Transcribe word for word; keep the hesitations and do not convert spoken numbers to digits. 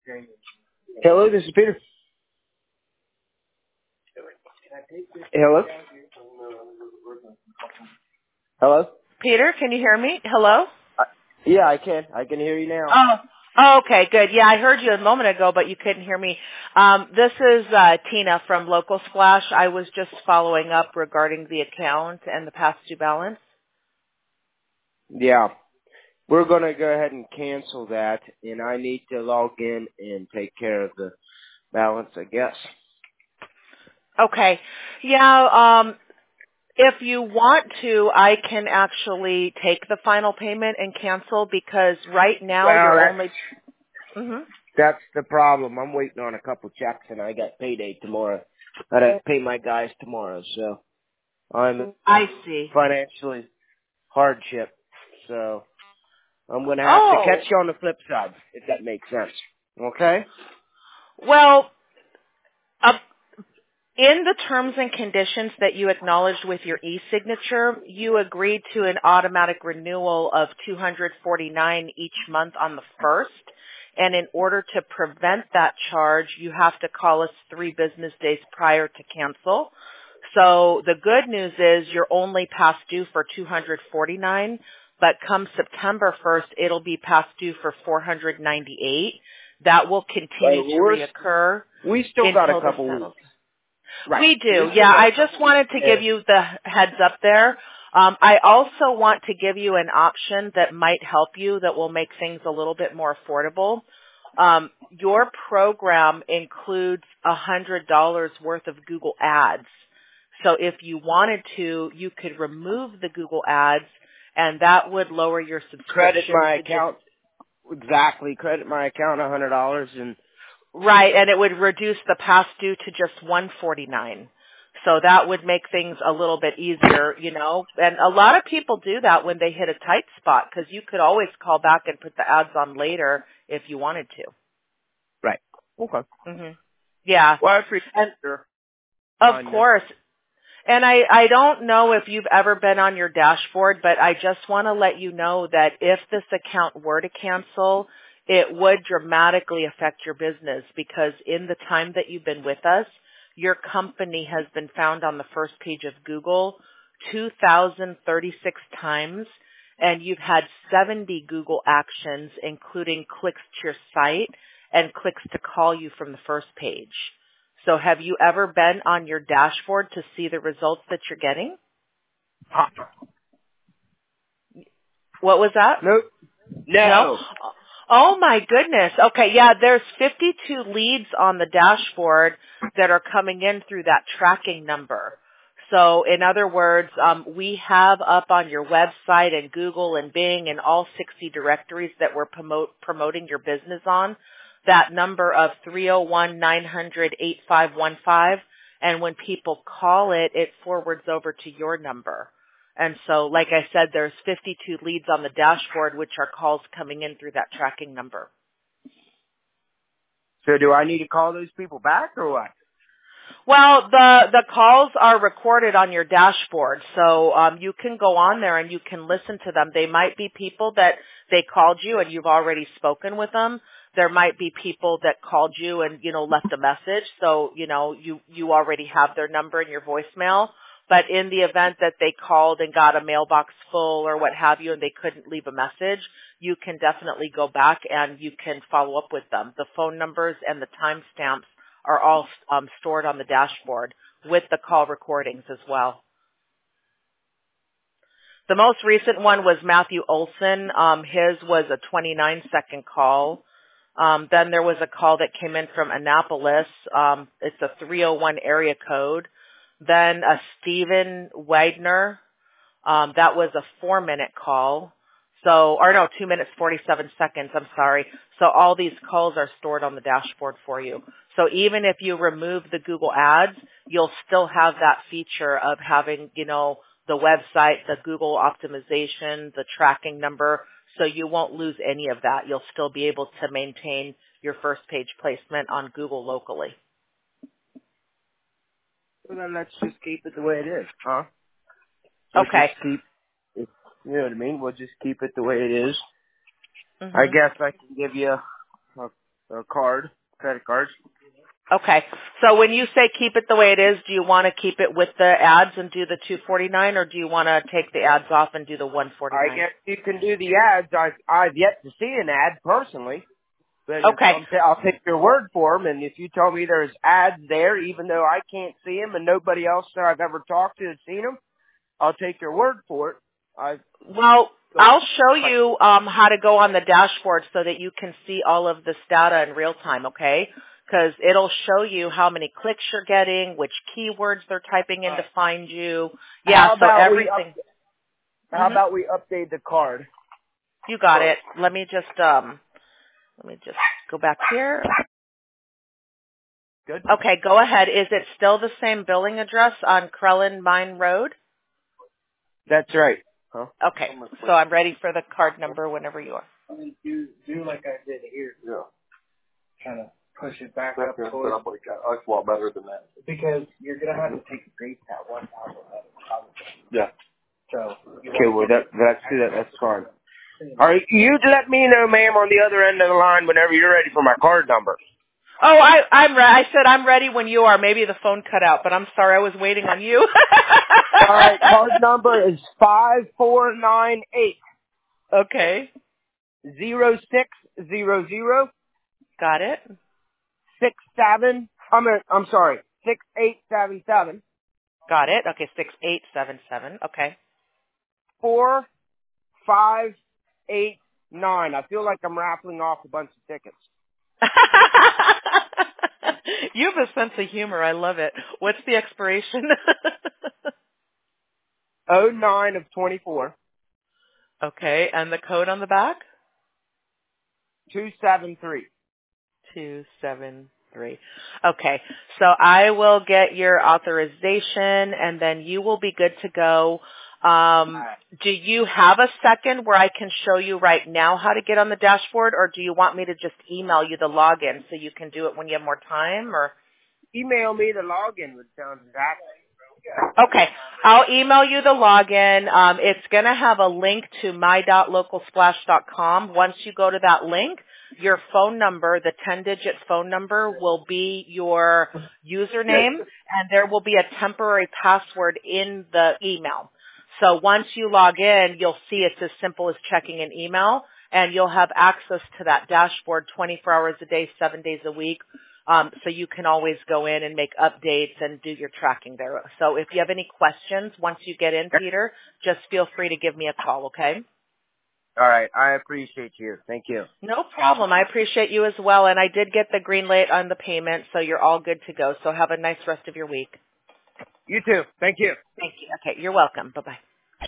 Hello, this is Peter. Hello? Hello? Peter, can you hear me? Hello? Uh, yeah, I can. I can hear you now. Oh, oh, okay, good. Yeah, I heard you a moment ago, but you couldn't hear me. Um, this is uh, Tina from Local Splash. I was just following up regarding the account and the past due balance. Yeah. We're going to go ahead and cancel that, and I need to log in and take care of the balance, I guess. Okay. Yeah, um, if you want to, I can actually take the final payment and cancel because right now Well, you're that's, only... Mm-hmm. that's the problem. I'm waiting on a couple checks, and I got payday tomorrow. I got to pay my guys tomorrow, so I'm in I see. financially hardship. So I'm going to have to Oh, catch you on the flip side, if that makes sense. Okay? well, uh, in the terms and conditions that you acknowledged with your e-signature, you agreed to an automatic renewal of two hundred forty-nine dollars each month on the first. And in order to prevent that charge, you have to call us three business days prior to cancel. So the good news is you're only past due for two hundred forty-nine dollars, but come September first, it'll be past due for four hundred ninety-eight dollars. That will continue But to we're, reoccur we still got a until the couple settles. weeks. Right. We We do, still yeah. got I a just couple wanted weeks to give there. you the heads up there. Um, I also want to give you an option that might help you that will make things a little bit more affordable. Um, your program includes one hundred dollars worth of Google Ads. So if you wanted to, you could remove the Google Ads, and that would lower your Credit subscription my to just account. Exactly. Credit my account a hundred dollars and right, and it would reduce the past due to just one hundred forty-nine dollars. So that would make things a little bit easier, you know. And a lot of people do that when they hit a tight spot because you could always call back and put the ads on later if you wanted to. right. Okay. hmm Yeah, Well, I appreciate and your of kindness. course. And I, I don't know if you've ever been on your dashboard, but I just want to let you know that if this account were to cancel, it would dramatically affect your business because in the time that you've been with us, your company has been found on the first page of Google two thousand thirty-six times, and you've had seventy Google actions, including clicks to your site and clicks to call you from the first page. So have you ever been on your dashboard to see the results that you're getting? Huh. What was that? Nope. No? No. Oh my goodness. Okay, yeah, there's fifty-two leads on the dashboard that are coming in through that tracking number. So in other words, um, we have up on your website and Google and Bing and all sixty directories that we're promote, promoting your business on, that number of three oh one, nine hundred, eighty-five fifteen, and when people call it, it forwards over to your number. And so, like I said, there's fifty-two leads on the dashboard, which are calls coming in through that tracking number. So do I need to call those people back or what? Well, the the calls are recorded on your dashboard, so um, you can go on there and you can listen to them. They might be people that they called you and you've already spoken with them. There might be people that called you and you know left a message, so you know you you already have their number in your voicemail. But in the event that they called and got a mailbox full or what have you and they couldn't leave a message, you can definitely go back and you can follow up with them. The phone numbers and the timestamps are all um, stored on the dashboard with the call recordings as well. The most recent one was Matthew Olson. Um, his was a twenty-nine second call. Um, then there was a call that came in from Annapolis. Um, it's a three oh one area code. Then a Stephen Widener. Um, that was a four minute call. So, or no, two minutes, forty-seven seconds. I'm sorry. So all these calls are stored on the dashboard for you. So even if you remove the Google ads, you'll still have that feature of having, you know, the website, the Google optimization, the tracking number. So you won't lose any of that. You'll still be able to maintain your first page placement on Google locally. Well, then let's just keep it the way it is, huh? We'll just Okay. keep it, you know what I mean? We'll just keep it the way it is. I Mhm. guess I can give you a a card, credit cards. Okay. So when you say keep it the way it is, do you want to keep it with the ads and do the two forty-nine, or do you want to take the ads off and do the one forty-nine? I guess you can do the ads. I, I've yet to see an ad personally, but if Okay. I'm t- I'll take your word for them. And if you tell me there's ads there, even though I can't see them and nobody else that I've ever talked to has seen them, I'll take your word for it. I Well, I'll show you um, how to go on the dashboard so that you can see all of this data in real time, okay? Because it'll show you how many clicks you're getting, which keywords they're typing in to find you. Yeah, how so about we everything. up, how Mhm. about we update the card? You got it. Let me just um, let me just go back here. Good. Okay, go ahead. Is it still the same billing address on Crellin Mine Road? That's right. Huh? Okay, so I'm ready for the card number whenever you are. I mean, do do like I did here. Yeah. Kind of push it back That's up gonna towards. set up like that. That's a lot better than that. Because you're gonna have to take the grace out one time. Yeah. So. You Okay, well that that's that, that's fine. All right, you let me know, ma'am, on the other end of the line whenever you're ready for my card number. Oh, I, I'm re- I said I'm ready when you are. Maybe the phone cut out, but I'm sorry. I was waiting on you. All right, card number is five four nine eight Okay. zero six zero zero Got it. six seven. I'm a, I'm sorry, six eight seven seven Got it. Okay, six eight seven seven. Okay. four five eight nine. I feel like I'm raffling off a bunch of tickets. You have a sense of humor. I love it. What's the expiration? Oh nine of twenty four Okay, and the code on the back? two seven three. Two seven three. Okay, so I will get your authorization, and then you will be good to go. Um, do you have a second where I can show you right now how to get on the dashboard, or do you want me to just email you the login so you can do it when you have more time? Or Email me the login would sound exactly. okay, I'll email you the login. Um, it's going to have a link to my dot local splash dot com. Once you go to that link, your phone number, the ten-digit phone number, will be your username, and there will be a temporary password in the email. So once you log in, you'll see it's as simple as checking an email, and you'll have access to that dashboard twenty-four hours a day, seven days a week. Um, so you can always go in and make updates and do your tracking there. So if you have any questions once you get in, Peter, just feel free to give me a call, okay? All right, I appreciate you. Thank you. No problem. I appreciate you as well. And I did get the green light on the payment, so you're all good to go. So have a nice rest of your week. You too. Thank you. Thank you. Okay, you're welcome. Bye-bye.